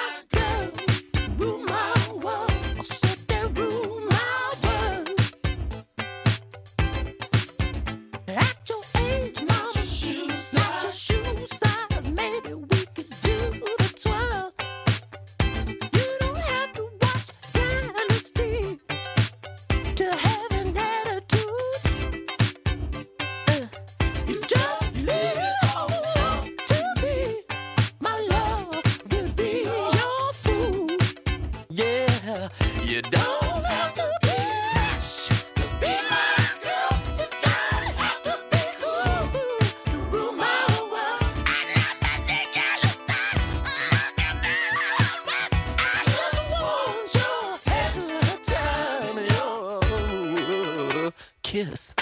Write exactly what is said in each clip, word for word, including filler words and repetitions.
Kiss.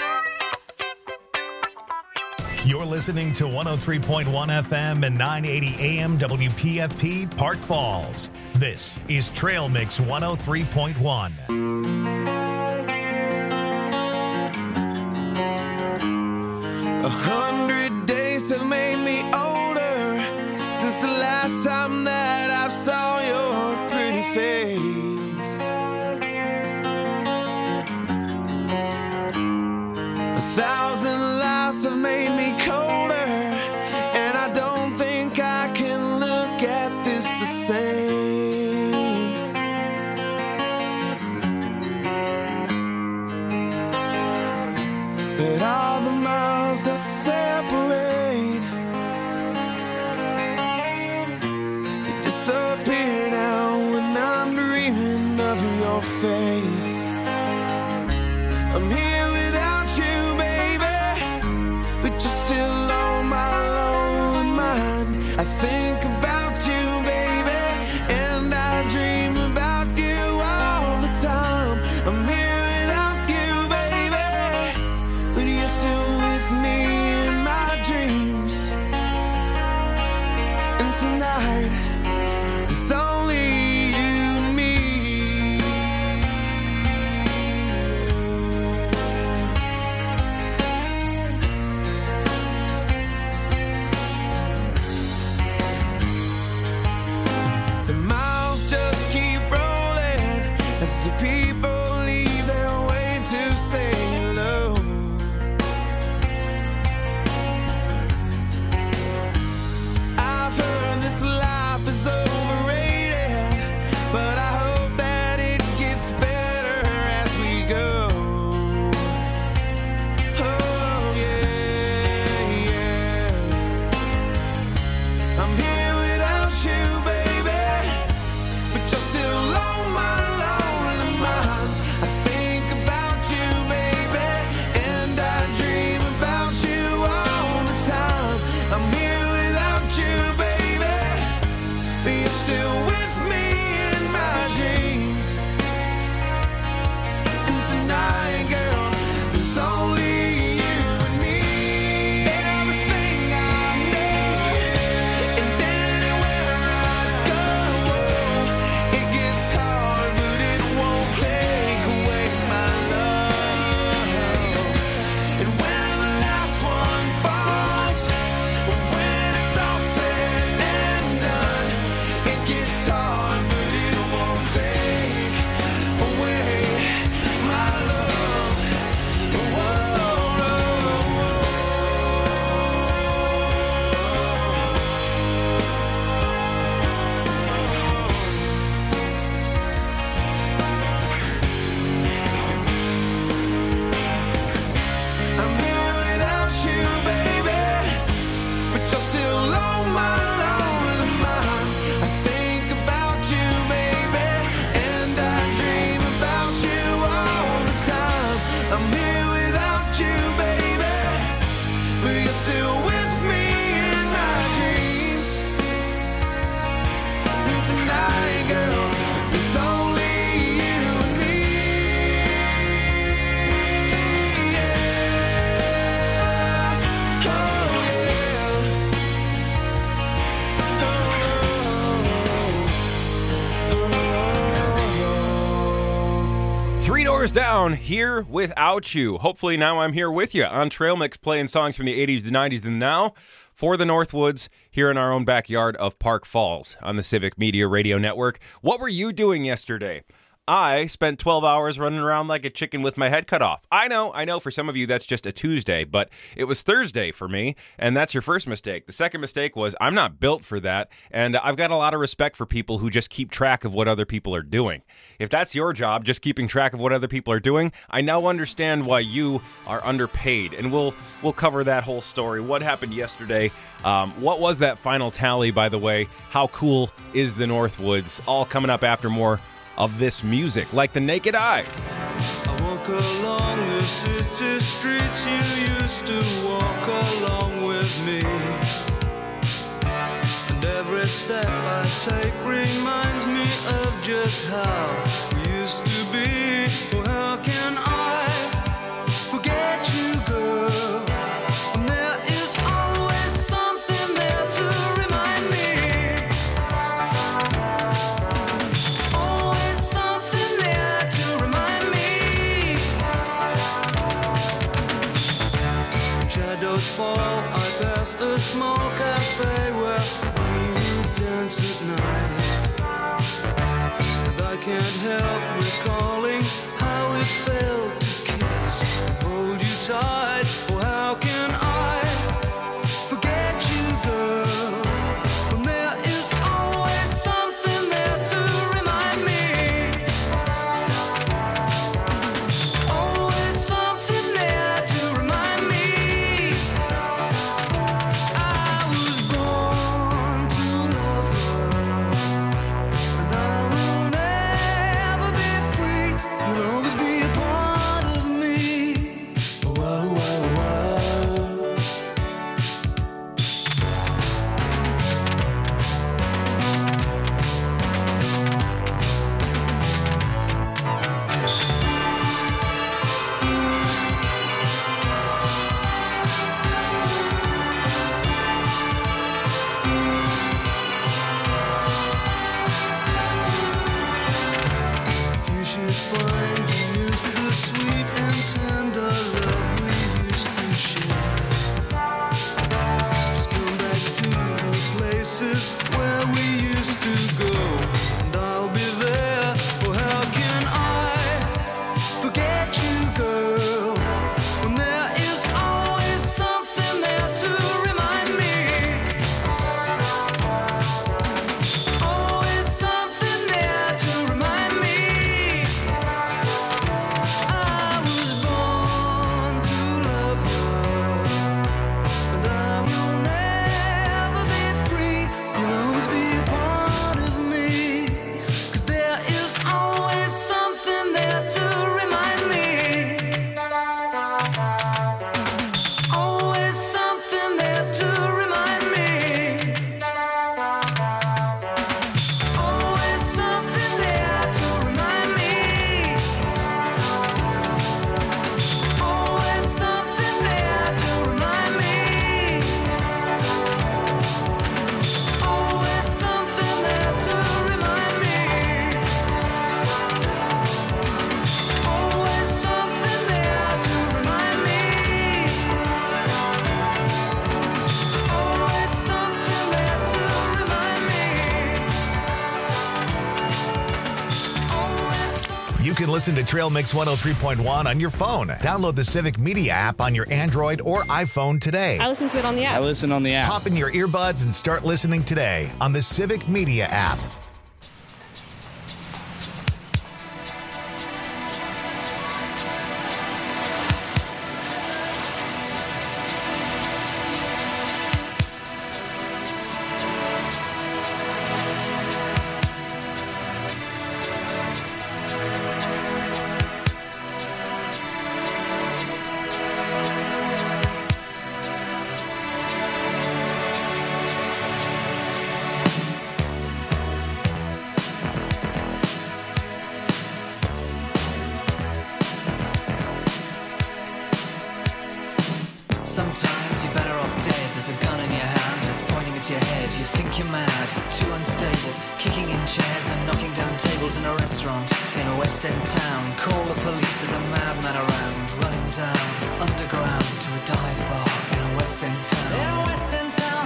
You're listening to one oh three point one F M and nine eighty A M W P F P Park Falls. This is Trail Mix one oh three point one. A hundred days have made me older since the last time that I saw your pretty face. A thousand lives have made me colder, and I don't think I can look at this the same. But all the miles that separate, they disappear now when I'm dreaming of your face. I'm here without you, baby, but you're still on my lonely mind. I think about you, baby, and I dream about you all the time. I'm here without you, baby, but you're still with me in my dreams. And tonight, it's only you and me. The miles just keep rolling as the people leave their way to say hello. I've heard this life is overrated, but I hope that it gets better as we go. Oh yeah, yeah. I'm here without you, baby, but you're still on my lonely mind. I think about you, baby, and I dream about you all the time. I'm here without you, baby, but you're still with me in my dreams. And tonight, girl, there's only you and me. Everything I need, and anywhere I go, it gets hard, but it won't take away my love. And when the last one falls, when it's all said and done, it gets hard, but it won't take away my love. Whoa, I'm here without you, baby, but you're still on my lonely mind. I think about you, baby, and I dream about you all the time. I'm here without you, baby, but you're still with me in my dreams. And tonight, girl, there's only you and me. Yeah. Oh, yeah. Three Doors Down, Here Without You. Hopefully now I'm here with you on Trail Mix, playing songs from the eighties, the nineties, and now. for the Northwoods here in our own backyard of Park Falls on the Civic Media Radio Network. What were you doing yesterday? I spent twelve hours running around like a chicken with my head cut off. I know, I know for some of you that's just a Tuesday, but it was Thursday for me, and that's your first mistake. The second mistake was I'm not built for that, and I've got a lot of respect for people who just keep track of what other people are doing. If that's your job, just keeping track of what other people are doing, I now understand why you are underpaid, and we'll we'll cover that whole story. What happened yesterday? Um, what was that final tally, by the way? How cool is the Northwoods? All coming up after more of this music, like The Naked Eyes. I walk along the city streets you used to walk along with me, and every step I take reminds me of just how we used to be. Well, how can I forget you, girl? And there is always something there to remind me. Always something there to remind me. When shadows fall, I pass a small cafe where we dance at night, and I can't help recalling how it felt to kiss and hold you tight. Well, how can I forget you, girl, when there is always something there to remind me. Always something there to remind me. I was born to love her, and I will never be free. You'll always be a part of me. Whoa, whoa, whoa. If you should find you miss the sweet and tender love we used to share, just come back to the places where we used to go, and I'll be there. Well, how can I forget you, girl, when there is always something there to remind me. Always something there to remind me. I was born to love her, and I will never be free. You'll always be a part of me, 'cause there is always something there to remind me. Always something there to remind me. Always something there to remind me. Always something there to remind me. Always something there to remind me. Always something there to remind me. Always something there to remind me. Always something. You can listen to Trail Mix one oh three point one on your phone. Download the Civic Media app on your Android or iPhone today. I listen to it on the I app. listen on the app. Pop in your earbuds and start listening today on the Civic Media app. Sometimes you're better off dead. There's a gun in your hand and it's pointing at your head. You think you're mad, too unstable, kicking in chairs and knocking down tables in a restaurant in a West End town. Call the police, there's a madman around, running down underground to a dive bar in a West End town. In a West End town.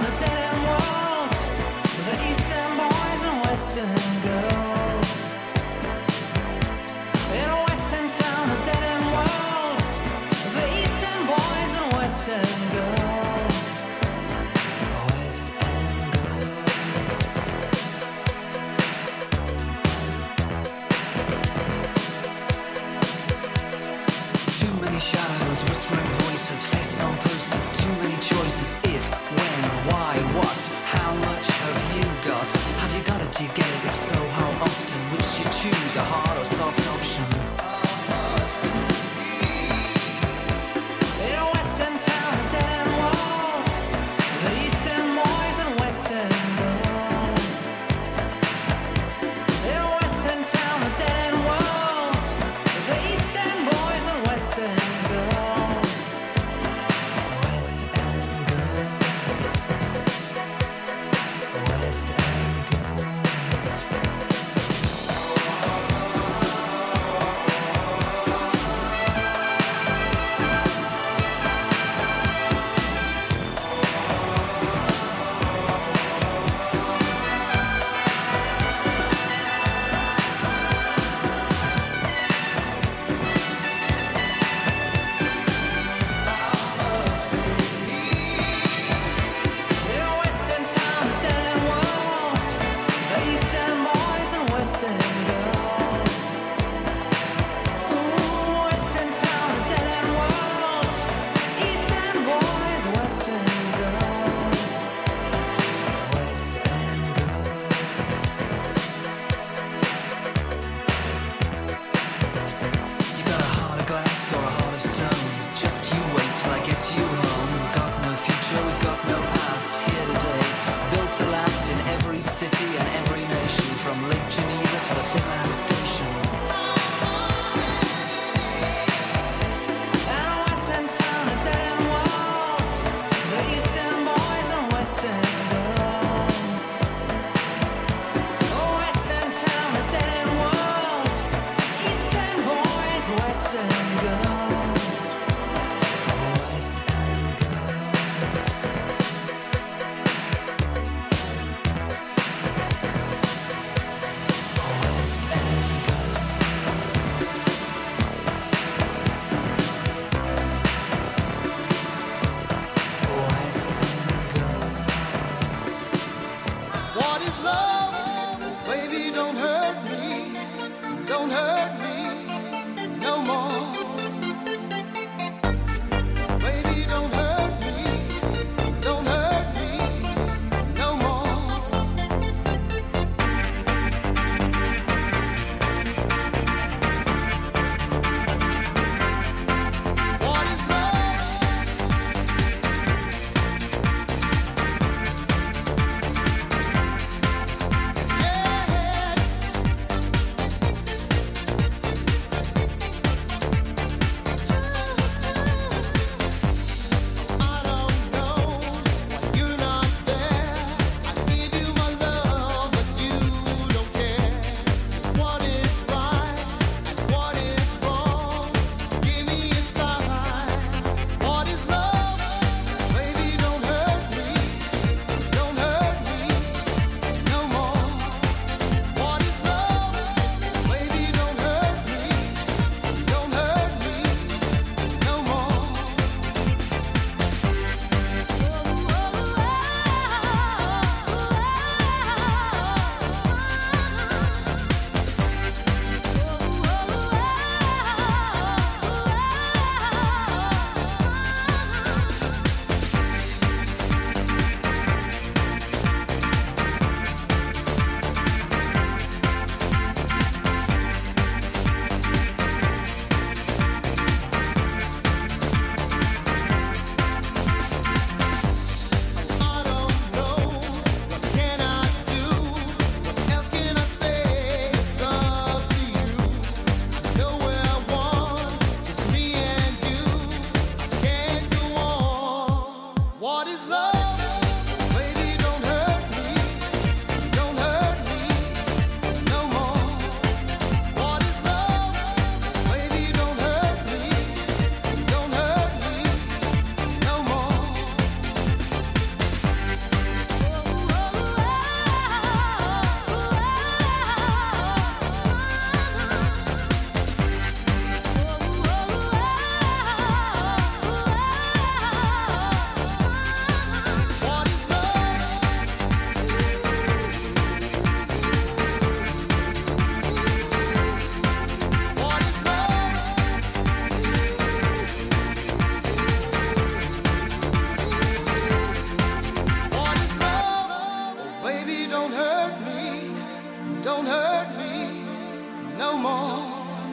hurt me no more.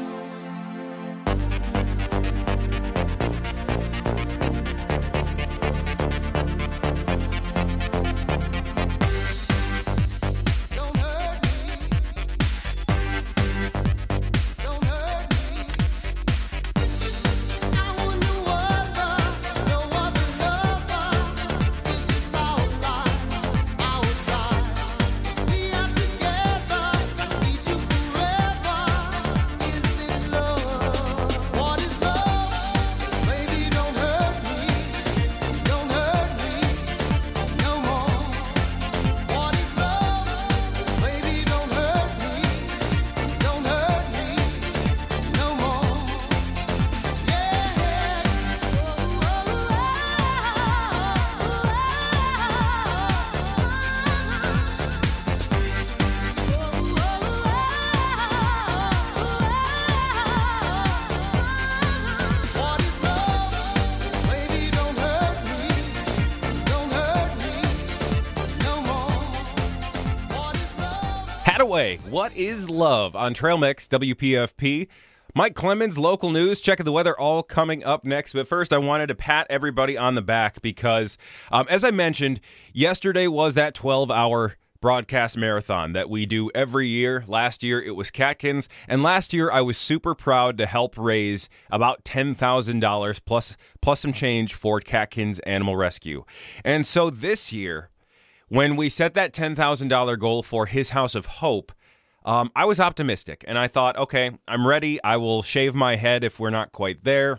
Away. What is love on Trail Mix W P F P? Mike Clemens, local news, checking the weather, all coming up next. But first, I wanted to pat everybody on the back because, um, as I mentioned, yesterday was that twelve-hour broadcast marathon that we do every year. Last year, it was Catkins, and last year, I was super proud to help raise about ten thousand dollars plus, plus some change for Catkins Animal Rescue. And so this year, when we set that ten thousand dollars goal for His House of Hope, um, I was optimistic. And I thought, okay, I'm ready. I will shave my head if we're not quite there.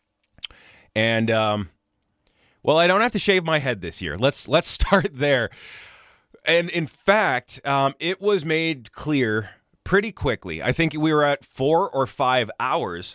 And, um, well, I don't have to shave my head this year. Let's let's start there. And in fact, um, it was made clear pretty quickly. I think we were at four or five hours,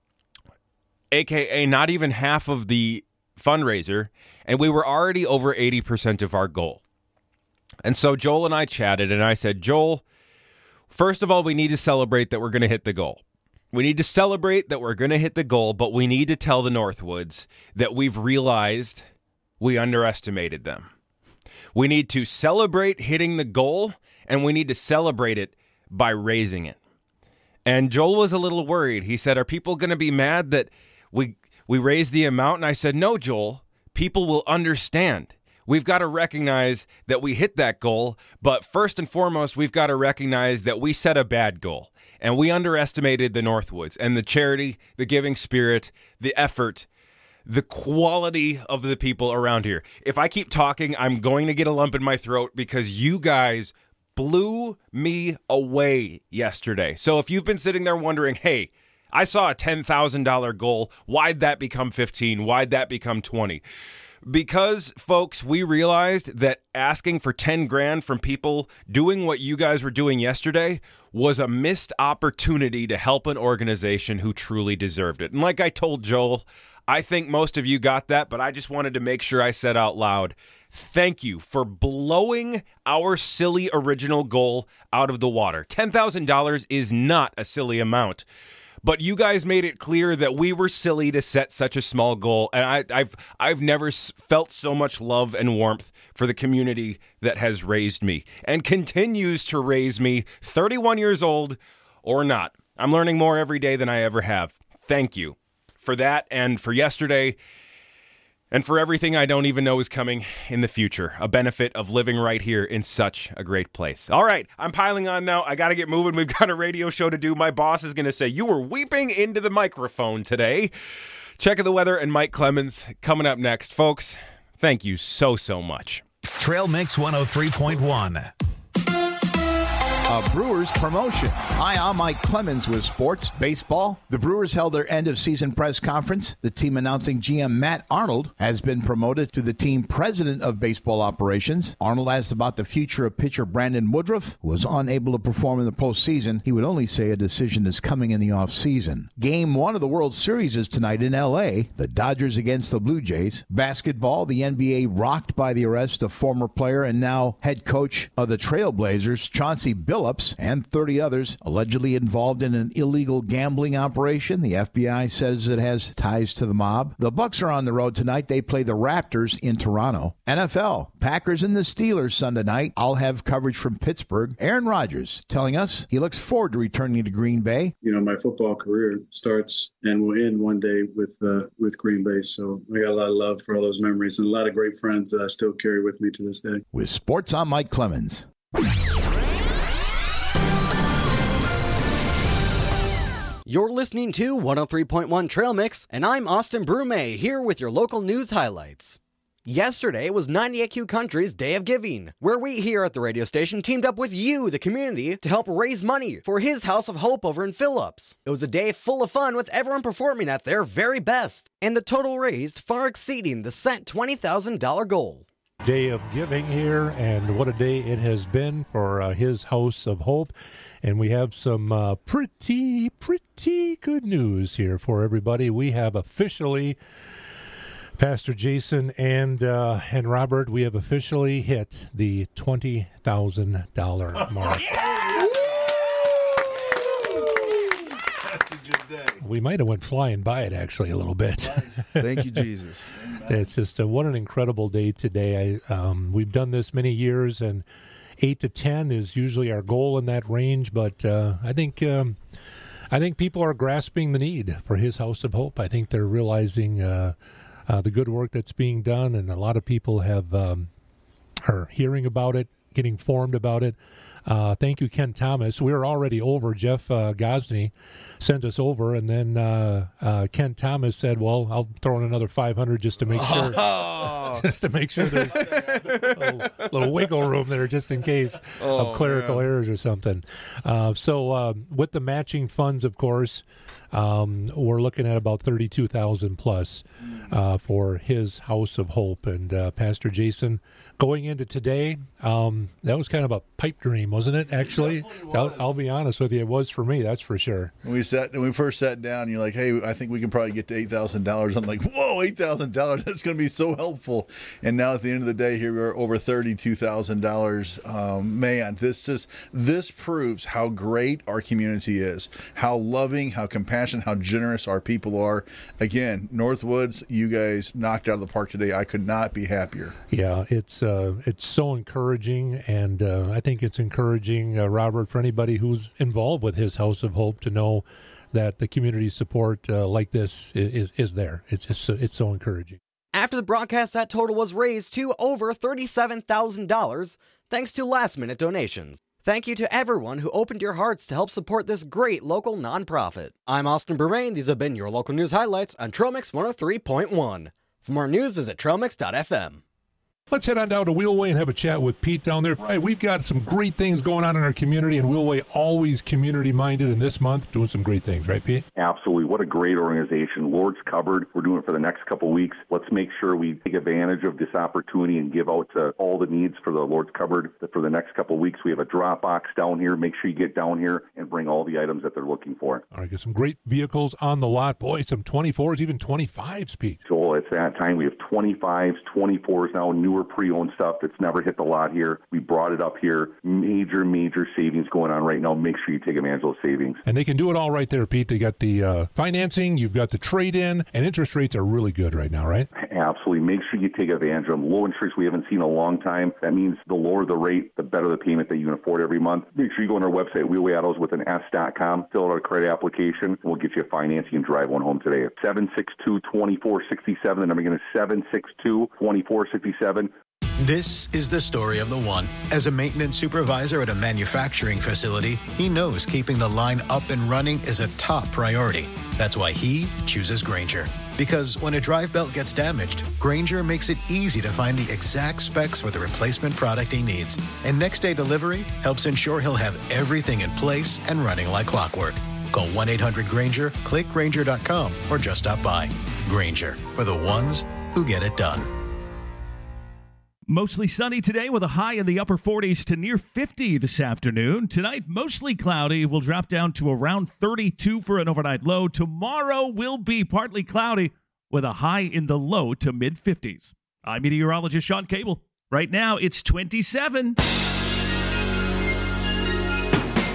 a k a not even half of the fundraiser, and we were already over eighty percent of our goal. And so Joel and I chatted, and I said, Joel, first of all, we need to celebrate that we're going to hit the goal. We need to celebrate that we're going to hit the goal, but we need to tell the Northwoods that we've realized we underestimated them. We need to celebrate hitting the goal, and we need to celebrate it by raising it. And Joel was a little worried. He said, are people going to be mad that we we raised the amount? And I said, no, Joel, people will understand. We've got to recognize that we hit that goal, but first and foremost, we've got to recognize that we set a bad goal, and we underestimated the Northwoods and the charity, the giving spirit, the effort, the quality of the people around here. If I keep talking, I'm going to get a lump in my throat because you guys blew me away yesterday. So if you've been sitting there wondering, hey, I saw a ten thousand dollars goal, why'd that become fifteen? Why'd that become twenty? Because, folks, we realized that asking for ten grand from people doing what you guys were doing yesterday was a missed opportunity to help an organization who truly deserved it. And like I told Joel, I think most of you got that, but I just wanted to make sure I said out loud, thank you for blowing our silly original goal out of the water. ten thousand dollars is not a silly amount. But you guys made it clear that we were silly to set such a small goal, and I, I've I've never felt so much love and warmth for the community that has raised me and continues to raise me, thirty-one years old or not. I'm learning more every day than I ever have. Thank you for that and for yesterday and for everything I don't even know is coming in the future. A benefit of living right here in such a great place. All right, I'm piling on now. I got to get moving. We've got a radio show to do. My boss is going to say, you were weeping into the microphone today. Checking the weather and Mike Clemens coming up next. Folks, thank you so, so much. Trail Mix one oh three point one. A Brewers promotion. Hi, I'm Mike Clemens with sports, baseball. The Brewers held their end-of-season press conference. The team announcing G M Matt Arnold has been promoted to the team president of baseball operations. Arnold asked about the future of pitcher Brandon Woodruff, who was unable to perform in the postseason. He would only say a decision is coming in the offseason. Game one of the World Series is tonight in L A. The Dodgers against the Blue Jays. Basketball, the N B A rocked by the arrest of former player and now head coach of the Trailblazers, Chauncey Billups. Thomas and thirty others allegedly involved in an illegal gambling operation. The F B I says it has ties to the mob. The Bucs are on the road tonight. They play the Raptors in Toronto. N F L, Packers and the Steelers Sunday night. I'll have coverage from Pittsburgh. Aaron Rodgers telling us he looks forward to returning to Green Bay. You know, my football career starts and will end one day with uh, with Green Bay. So I got a lot of love for all those memories and a lot of great friends that I still carry with me to this day. With sports, I'm Mike Clemens. You're listening to one oh three point one Trail Mix, and I'm Austin Brume, here with your local news highlights. Yesterday was ninety A Q Country's Day of Giving, where we here at the radio station teamed up with you, the community, to help raise money for His House of Hope over in Phillips. It was a day full of fun with everyone performing at their very best, and the total raised far exceeding the set twenty thousand dollars goal. Day of giving here, and what a day it has been for uh, His House of Hope. And we have some uh, pretty, pretty good news here for everybody. We have officially, Pastor Jason and uh, and Robert, we have officially hit the twenty thousand dollars mark. We might have went flying by it, actually, a little bit. Thank you, Jesus. It's just uh, what an incredible day today. I, um, we've done this many years, and eight to ten is usually our goal in that range. But uh, I think um, I think people are grasping the need for His House of Hope. I think they're realizing uh, uh, the good work that's being done, and a lot of people have um, are hearing about it, getting informed about it. Uh, thank you, Ken Thomas. We were already over. Jeff uh, Gosney sent us over, and then uh, uh, Ken Thomas said, well, I'll throw in another five hundred just to make sure oh. just to make sure there's a little, little wiggle room there just in case oh, of clerical man. errors or something. Uh, so uh, with the matching funds, of course, um, we're looking at about thirty-two thousand plus uh, for His House of Hope. And uh, Pastor Jason, going into today, um, that was kind of a pipe dream, wasn't it, actually? Was. I'll, I'll be honest with you, it was for me, that's for sure. When we sat, when we first sat down, you're like, hey, I think we can probably get to eight thousand dollars. I'm like, whoa, eight thousand dollars, that's going to be so helpful. And now at the end of the day, here we are over thirty-two thousand dollars. Um, man, this just, this proves how great our community is, how loving, how compassionate, how generous our people are. Again, Northwoods, you guys knocked out of the park today. I could not be happier. Yeah, it's uh, it's so encouraging, and uh, I think it's encouraging, uh, Robert, for anybody who's involved with His House of Hope to know that the community support uh, like this is is there. It's just, it's so encouraging. After the broadcast, that total was raised to over thirty-seven thousand dollars thanks to last-minute donations. Thank you to everyone who opened your hearts to help support this great local nonprofit. I'm Austin Bermain. These have been your local news highlights on Trail Mix one oh three point one. For more news, visit trail mix dot f m. Let's head on down to Wheelway and have a chat with Pete down there. Right, we've got some great things going on in our community, and Wheelway always community-minded, and this month doing some great things, right, Pete? Absolutely. What a great organization. Lord's Cupboard, we're doing it for the next couple of weeks. Let's make sure we take advantage of this opportunity and give out to all the needs for the Lord's Cupboard. For the next couple of weeks, we have a drop box down here. Make sure you get down here and bring all the items that they're looking for. All right, got some great vehicles on the lot. Boy, some twenty-fours, even twenty-fives, Pete. So it's that time. We have twenty-fives, twenty-fours now, newer pre-owned stuff that's never hit the lot here. We brought it up here. Major, major savings going on right now. Make sure you take advantage of those savings. And they can do it all right there, Pete. They got the uh, financing, you've got the trade-in, and interest rates are really good right now, right? Absolutely. Make sure you take advantage of them. Low interest we haven't seen in a long time. That means the lower the rate, the better the payment that you can afford every month. Make sure you go on our website, wheelway autos with an S dot com, fill out a credit application, and we'll get you financing and drive one home today. seven six two, two four six seven. The number again is seven six two, two four six seven. This is the story of the one. As a maintenance supervisor at a manufacturing facility, he knows keeping the line up and running is a top priority. That's why he chooses Grainger. Because when a drive belt gets damaged, Grainger makes it easy to find the exact specs for the replacement product he needs. And next day delivery helps ensure he'll have everything in place and running like clockwork. Call one eight hundred Grainger, click Grainger dot com, or just stop by. Grainger, for the ones who get it done. Mostly sunny today with a high in the upper forties to near fifty this afternoon. Tonight, mostly cloudy. We'll drop down to around thirty-two for an overnight low. Tomorrow will be partly cloudy with a high in the low to mid-fifties. I'm meteorologist Sean Cable. Right now, it's twenty-seven.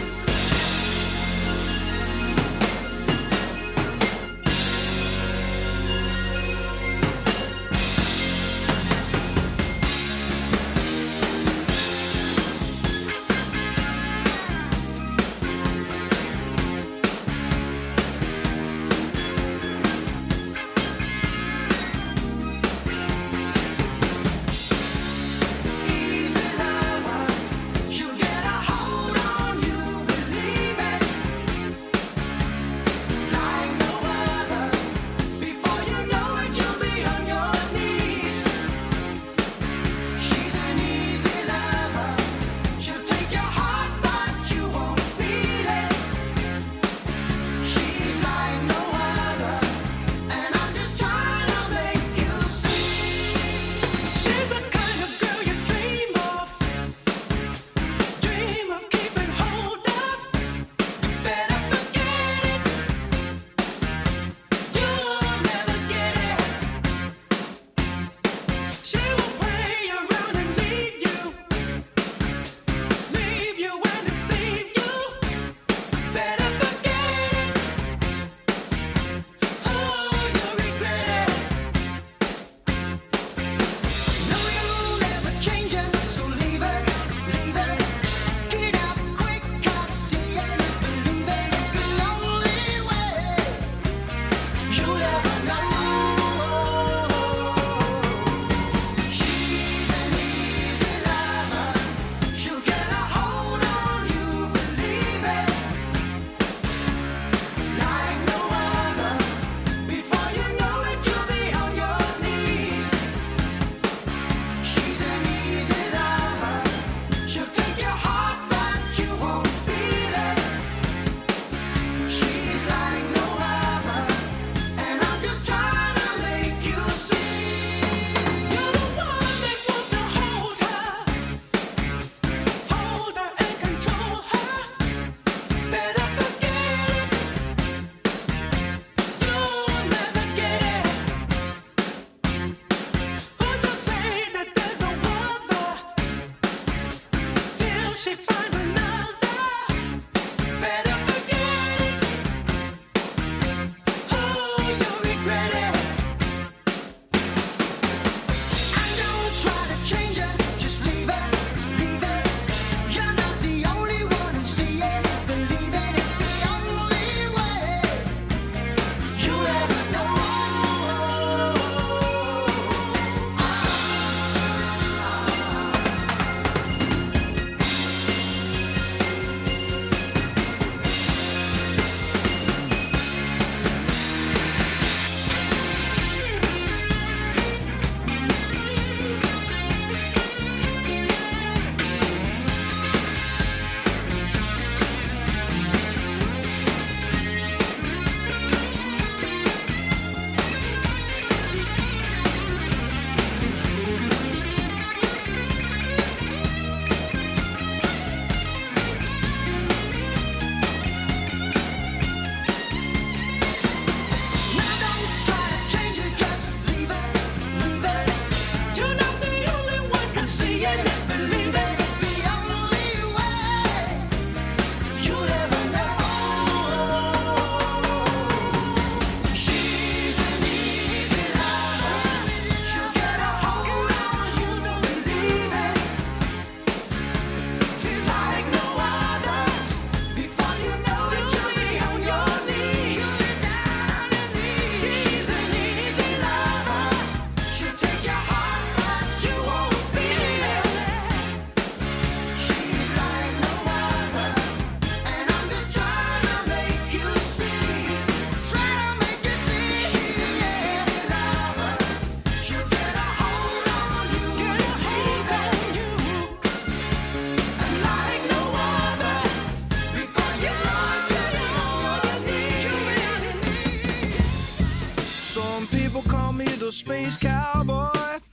space cowboy.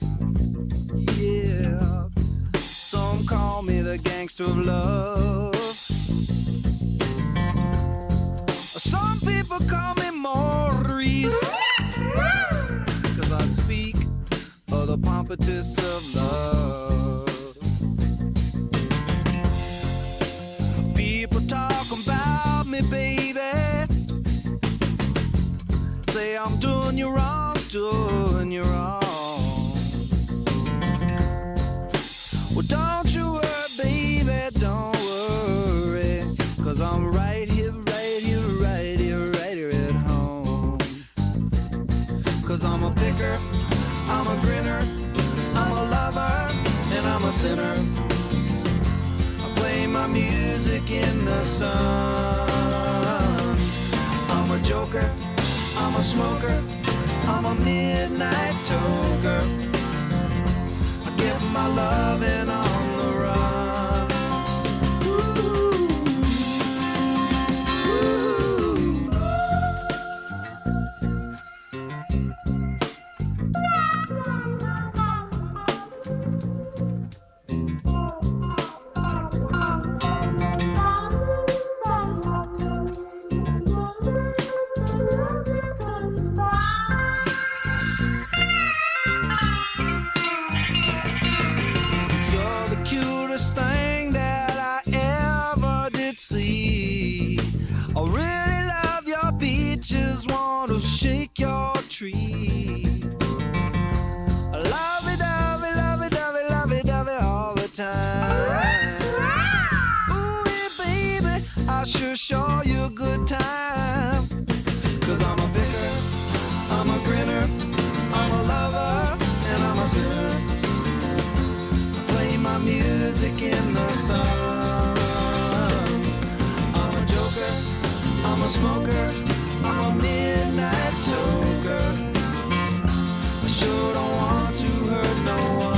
Yeah, some call me the gangster of love. Some people call me Maurice, 'cause I speak of the pompatus of love. People talk about me, baby, say I'm doing you wrong, doing you wrong. Well, don't you worry, baby, don't worry, 'cause I'm right here, right here, right here, right here at home. 'Cause I'm a picker, I'm a grinner, I'm a lover, and I'm a sinner. I play my music in the sun. I'm a joker, I'm a smoker, I'm a midnight toker. I get my loving on the run. Ooh. Thing that I ever did see. I really love your beaches, want to shake your tree. I love it, love it, love it, love it, love it, love it all the time. Ooh, yeah, baby, I sure show you a good time. 'Cause I'm a picker, I'm a grinner, I'm a lover, and I'm a sinner. My music in the sun. I'm a joker, I'm a smoker, I'm a midnight toker. I sure don't want to hurt no one.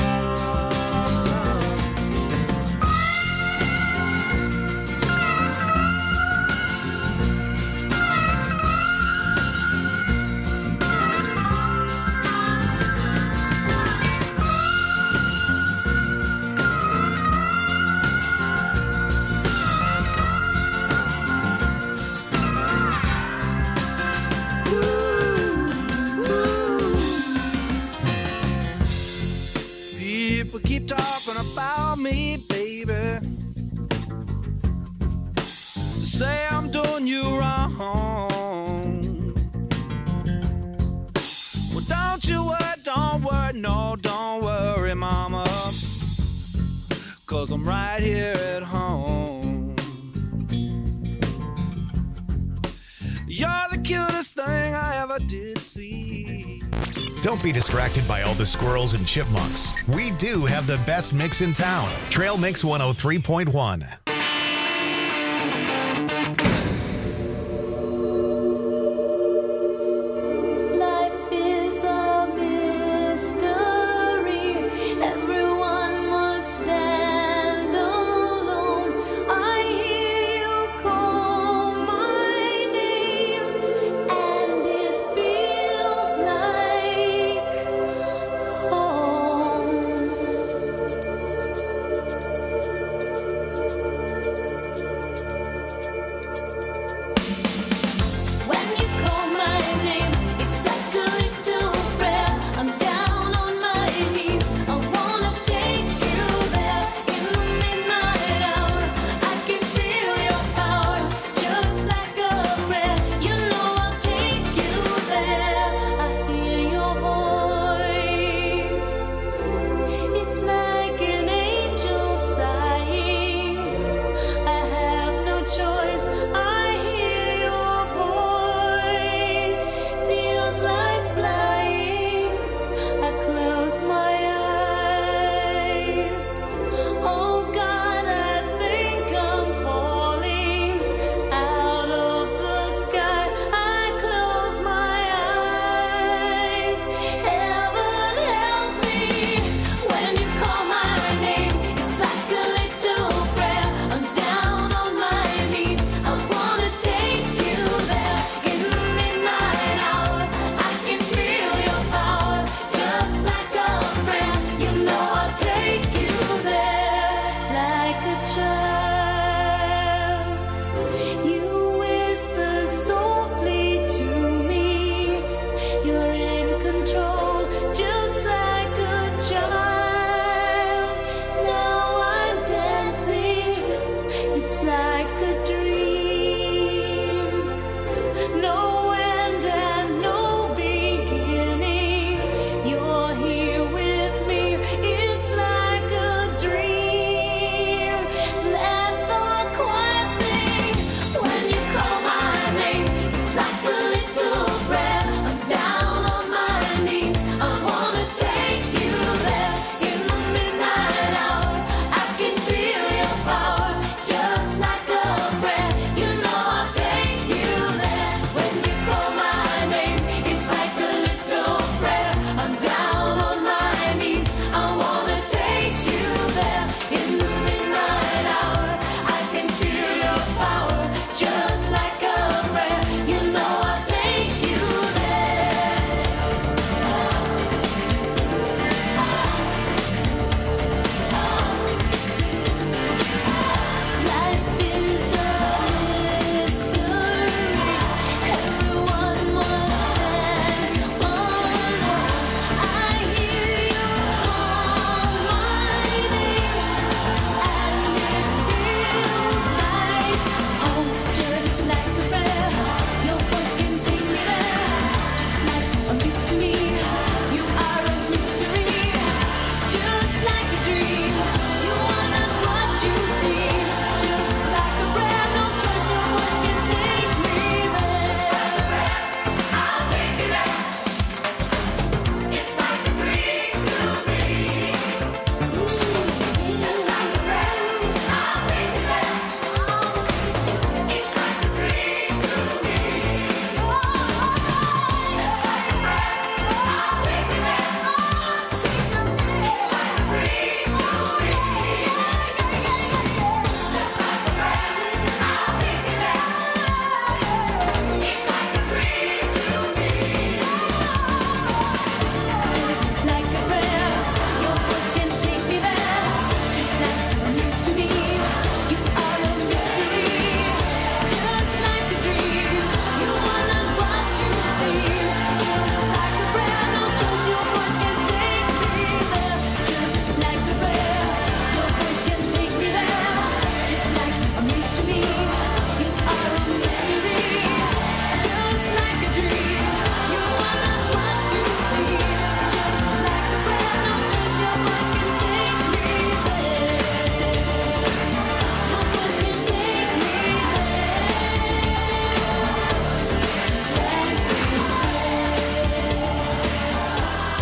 People keep talking about me, baby. Say I'm doing you wrong. Well, don't you worry, don't worry, no, don't worry, mama. 'Cause I'm right here at home. You're the cutest thing I ever did see. Don't be distracted by all the squirrels and chipmunks. We do have the best mix in town. Trail Mix one oh three point one.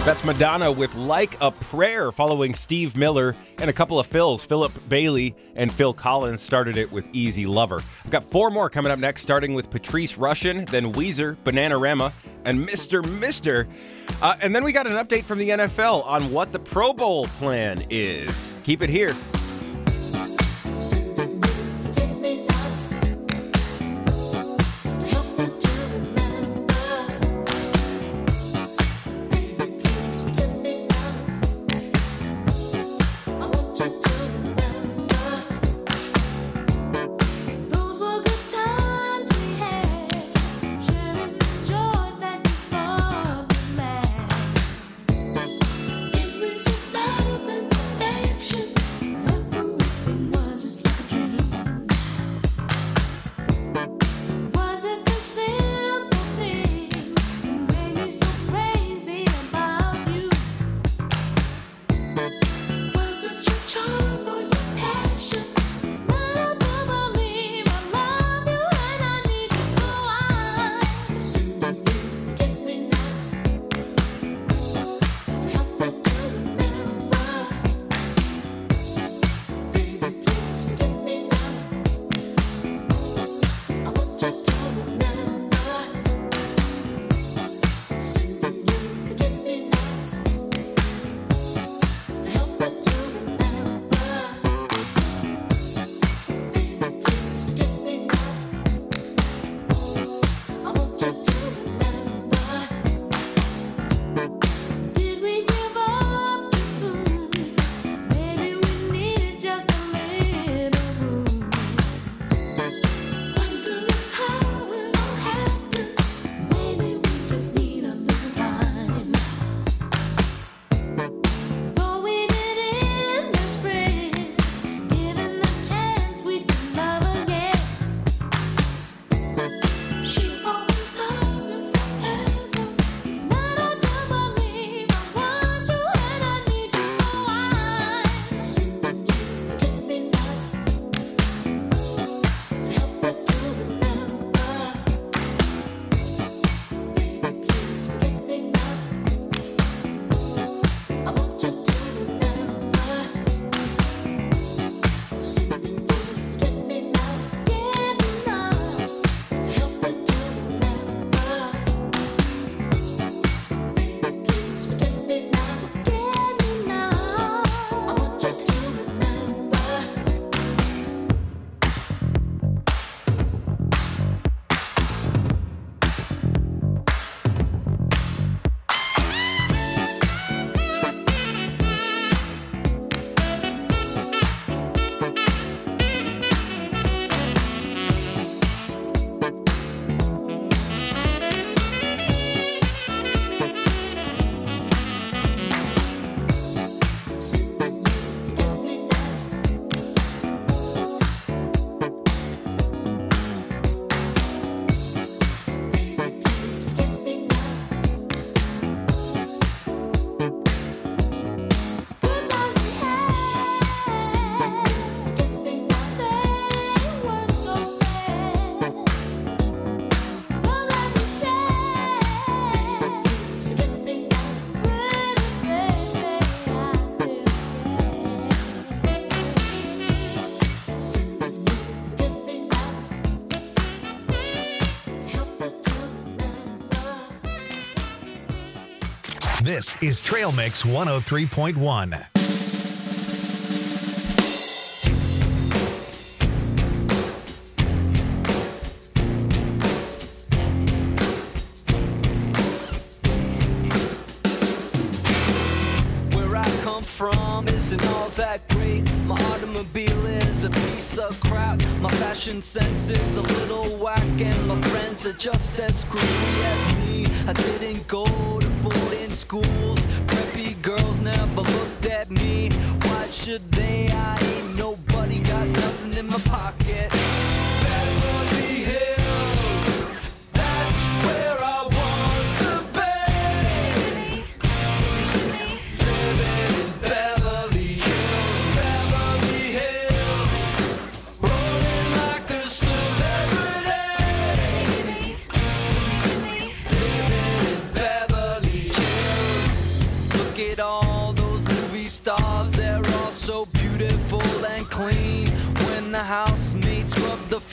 That's Madonna with Like a Prayer, following Steve Miller and a couple of Phils. Philip Bailey and Phil Collins started it with Easy Lover. I've got four more coming up next, starting with Patrice Rushen, then Weezer, Bananarama, and Mister Mister Uh, and then we got an update from the N F L on what the Pro Bowl plan is. Keep it here. This is Trail Mix one oh three point one. Where I come from isn't all that great. My automobile is a piece of crap. My fashion sense is a little whack, and my friends are just as screwy as me. I didn't go to boarding schools. Preppy girls never looked at me. Why should they? I ain't nobody, got nothing in my pocket. Beverly Hills, that's where I want to be. Living in Beverly Hills, Beverly Hills, rolling like a celebrity. Living in Beverly Hills.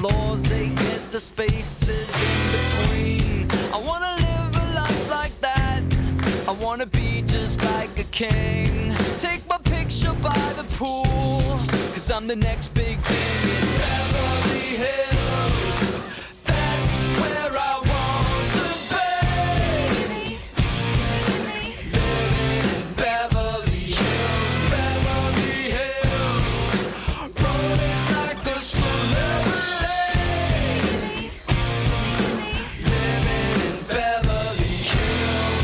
floors, they get the spaces in between. I wanna live a life like that. I wanna be just like a king. Take my picture by the pool, cause I'm the next big thing in Beverly Hills. That's where I want to be. Living in Beverly Hills, Beverly Hills. Rolling like a celebrity. Living in Beverly Hills.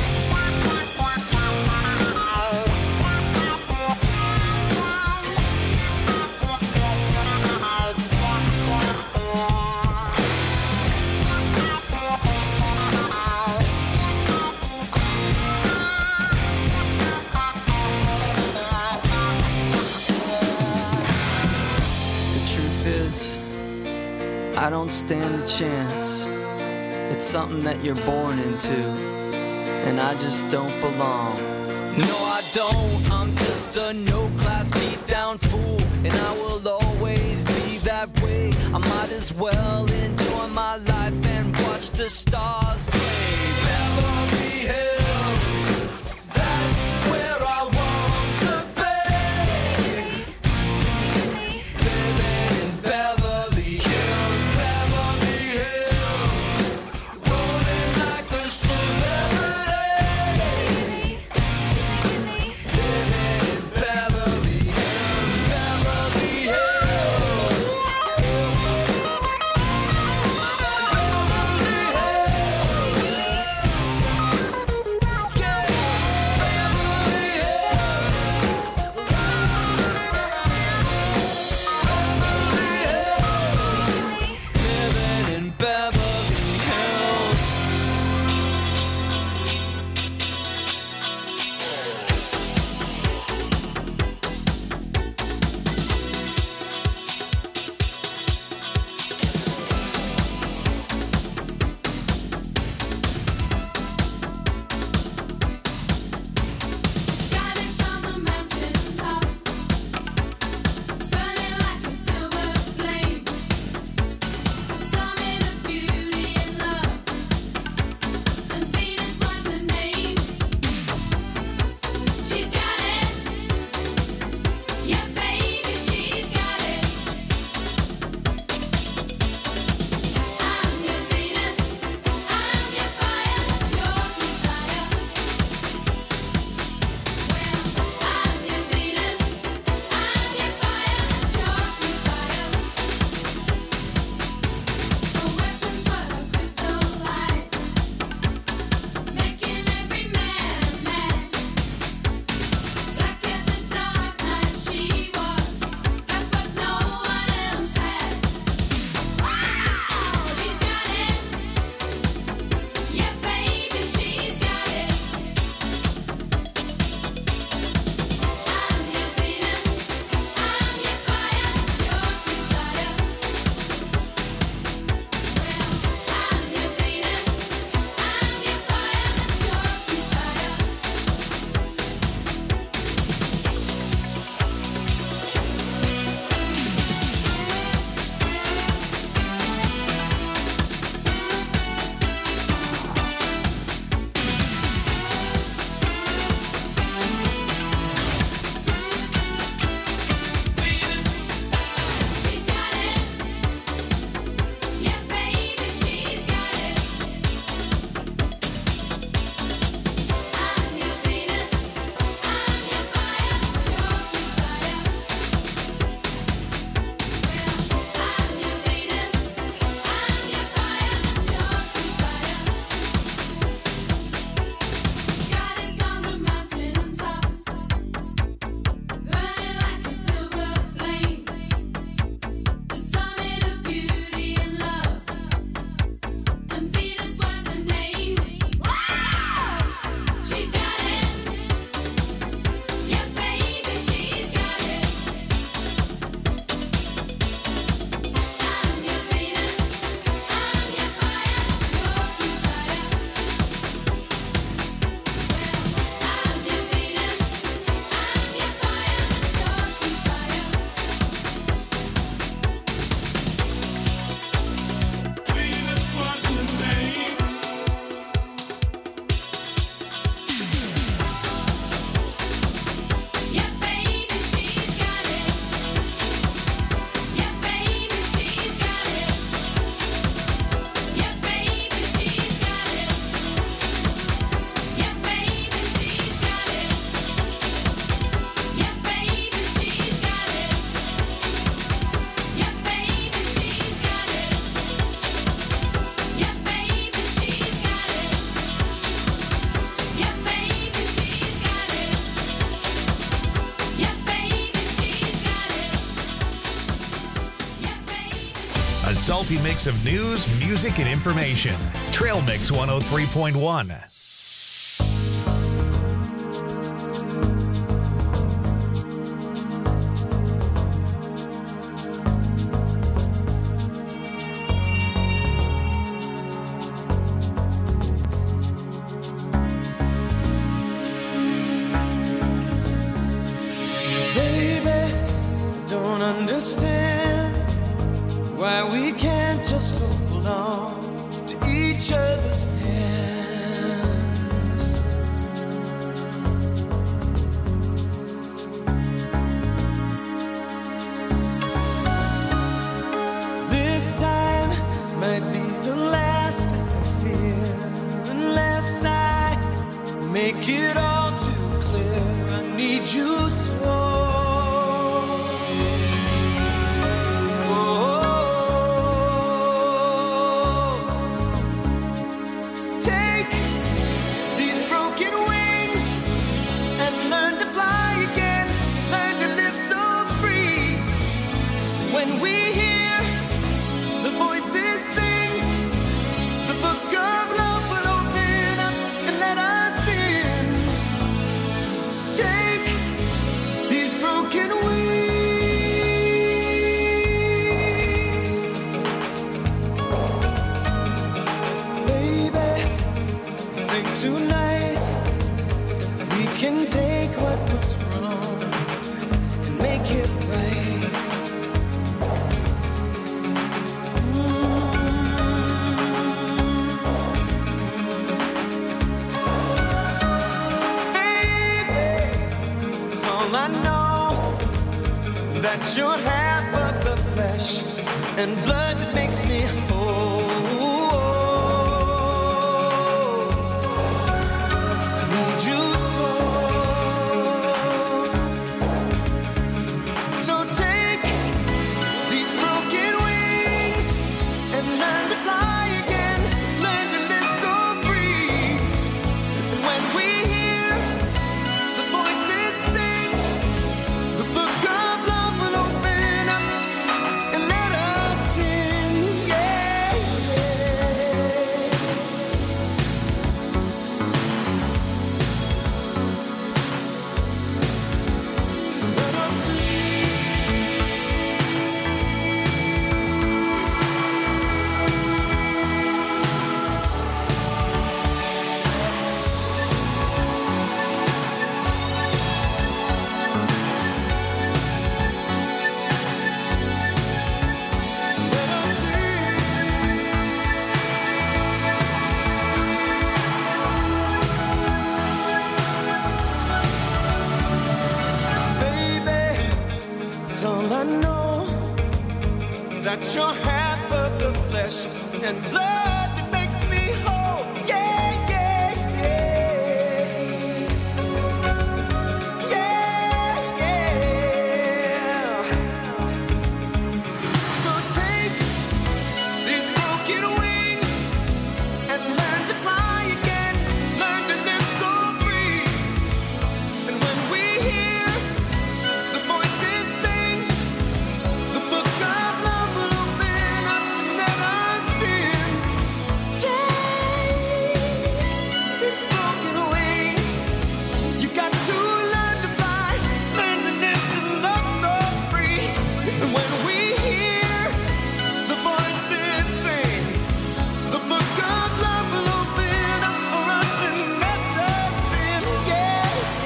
I don't stand a chance. It's something that you're born into, and I just don't belong. No, I don't. I'm just a no-class beat-down fool, and I will always be that way. I might as well enjoy my life and watch the stars play. Beverly Hills, that's where I want to be. Living in Beverly Hills, Beverly Hills, rolling like a celebrity. Living in Beverly Hills, Beverly Hills. Beverly Hills. multi-mix of news, music, and information. Trail Mix one oh three point one. Understand why we can't just hold on to each other's hands. This time might be the last I fear, unless I make it all too clear. I need you so. Tonight we can take what was wrong and make it right. Mm-hmm. Baby, it's all I know, that you're half of the flesh and blood that makes me whole. That you're half of the flesh and blood that makes me whole. Yeah, yeah, yeah. Yeah, yeah. So take these broken wings and learn to fly again. Learn to live so free. And when we hear the voices sing, the book of love will open up and let us in. Take these broken wings. You got to learn to fly, learn to live and love so free. And when we hear the voices sing, the book of love will open up for us and let us in. Yeah,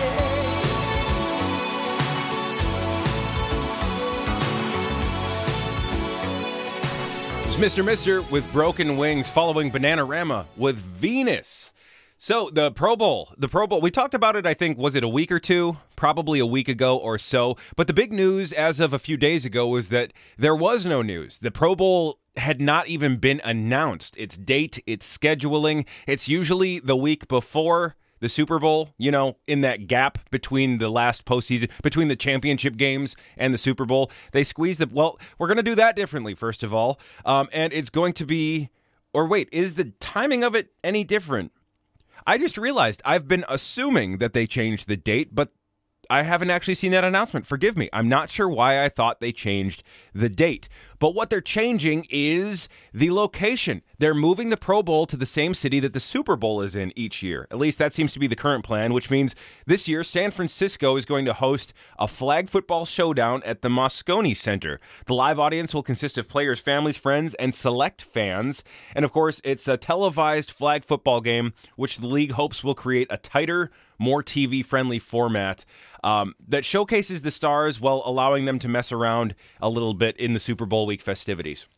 It's Mister Mister with Broken Wings, following Bananarama with Venus. So the Pro Bowl, the Pro Bowl, we talked about it, I think, was it a week or two? Probably a week ago or so. But the big news as of a few days ago was that there was no news. The Pro Bowl had not even been announced. Its date, its scheduling. It's usually the week before the Super Bowl, you know, in that gap between the last postseason, between the championship games and the Super Bowl. They squeezed the, well, we're going to do that differently, first of all. Um, and it's going to be, or wait, is the timing of it any different? I just realized I've been assuming that they changed the date, but I haven't actually seen that announcement. Forgive me. I'm not sure why I thought they changed the date. But what they're changing is the location. They're moving the Pro Bowl to the same city that the Super Bowl is in each year. At least that seems to be the current plan, which means this year San Francisco is going to host a flag football showdown at the Moscone Center. The live audience will consist of players, families, friends, and select fans. And of course, it's a televised flag football game, which the league hopes will create a tighter, more T V-friendly format um, that showcases the stars while allowing them to mess around a little bit in the Super Bowl week festivities.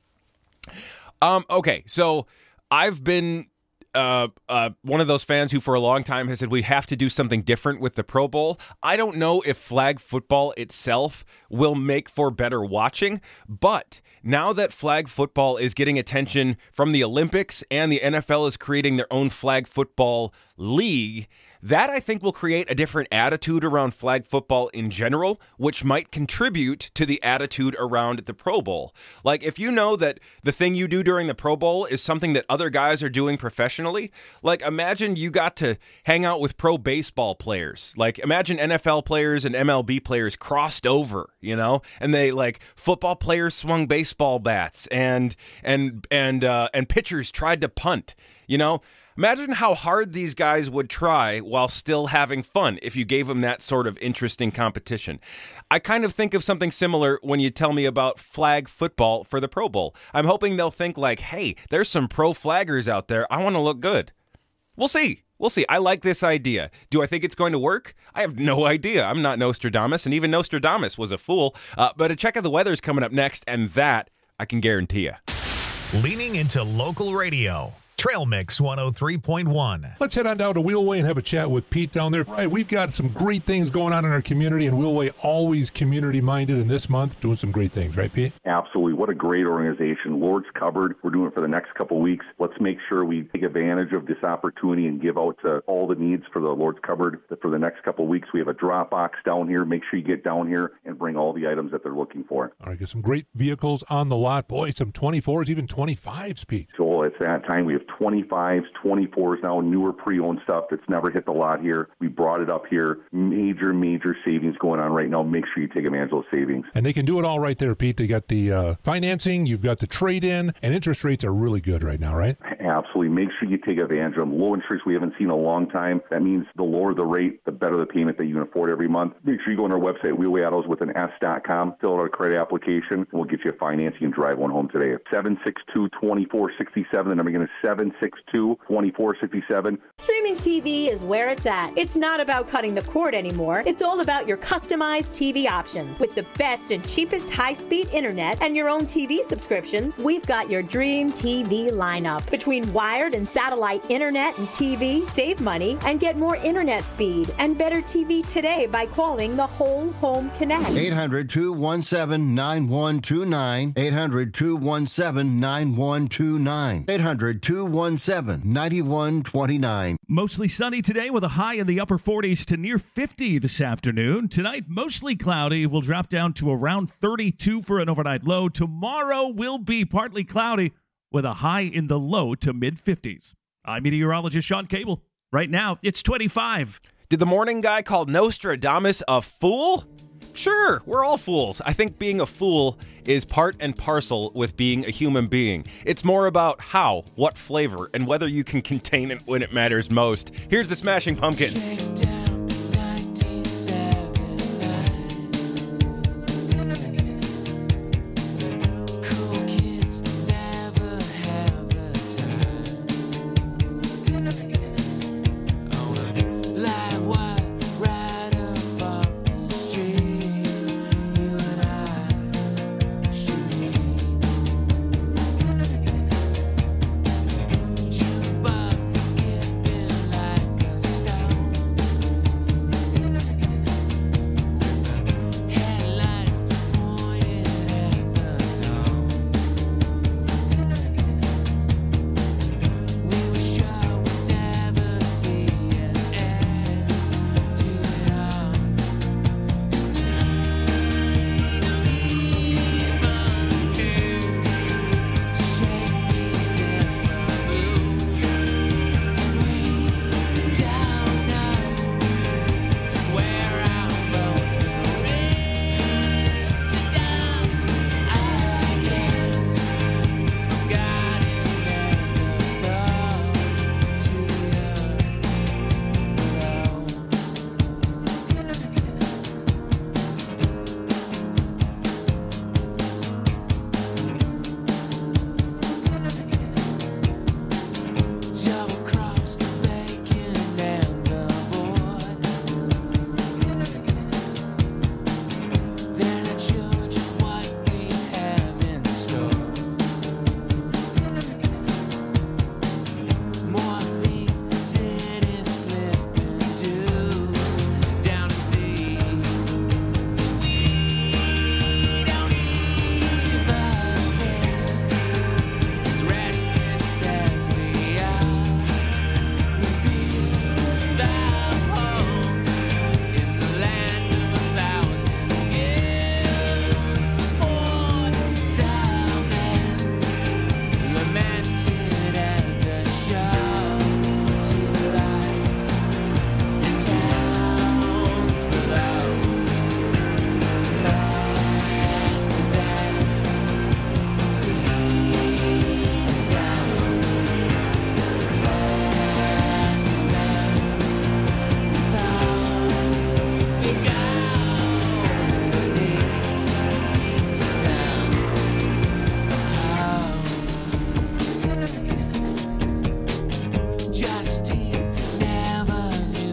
Um, okay, so I've been uh, uh, one of those fans who for a long time has said we have to do something different with the Pro Bowl. I don't know if flag football itself will make for better watching, but now that flag football is getting attention from the Olympics and the N F L is creating their own flag football league, that I think will create a different attitude around flag football in general, which might contribute to the attitude around the Pro Bowl. Like, if you know that the thing you do during the Pro Bowl is something that other guys are doing professionally, like, imagine you got to hang out with pro baseball players. Like, imagine N F L players and M L B players crossed over, you know, and they, like, football players swung baseball bats and and and uh, and pitchers tried to punt, you know. Imagine how hard these guys would try while still having fun if you gave them that sort of interesting competition. I kind of think of something similar when you tell me about flag football for the Pro Bowl. I'm hoping they'll think like, hey, there's some pro flaggers out there. I want to look good. We'll see. We'll see. I like this idea. Do I think it's going to work? I have no idea. I'm not Nostradamus, and even Nostradamus was a fool. Uh, but a check of the weather is coming up next, and that I can guarantee you. Leaning into local radio. Trail Mix one oh three point one. Let's head on down to Wheelway and have a chat with Pete down there. Right, we've got some great things going on in our community, and Wheelway always community-minded, and this month doing some great things, right, Pete? Absolutely. What a great organization. Lord's Cupboard, we're doing it for the next couple of weeks. Let's make sure we take advantage of this opportunity and give out to all the needs for the Lord's Cupboard. For the next couple of weeks, we have a drop box down here. Make sure you get down here and bring all the items that they're looking for. All right, get some great vehicles on the lot. Boy, some twenty-fours, even twenty-fives, Pete. So it's that time. We have twenty-fives, twenty-fours now, newer pre-owned stuff that's never hit the lot here. We brought it up here. Major, major savings going on right now. Make sure you take advantage of those savings. And they can do it all right there, Pete. They got the uh, financing, you've got the trade-in, and interest rates are really good right now, right? Absolutely. Make sure you take advantage of them. Low interest we haven't seen in a long time. That means the lower the rate, the better the payment that you can afford every month. Make sure you go on our website, Wheelway Autos with an S dot com, fill out a credit application, and we'll get you financing and drive one home today. seven six two, two four six seven. The number again is seven six two, two four six seven. Streaming T V is where it's at. It's not about cutting the cord anymore. It's all about your customized T V options. With the best and cheapest high-speed internet and your own T V subscriptions, we've got your dream T V lineup. Between wired and satellite internet and T V, save money and get more internet speed and better T V today by calling the Whole Home Connect. eight hundred, two one seven, nine one two nine. eight hundred, two one seven, nine one two nine. eight hundred, two one seven, nine one two nine. Mostly sunny today with a high in the upper forties to near fifty this afternoon. Tonight, mostly cloudy. Will drop down to around thirty-two for an overnight low. Tomorrow will be partly cloudy with a high in the low to mid-fifties. I'm meteorologist Sean Cable. Right now, it's twenty-five. Did the morning guy call Nostradamus a fool? Sure, we're all fools. I think being a fool is part and parcel with being a human being. It's more about how, what flavor, and whether you can contain it when it matters most. Here's the Smashing Pumpkins.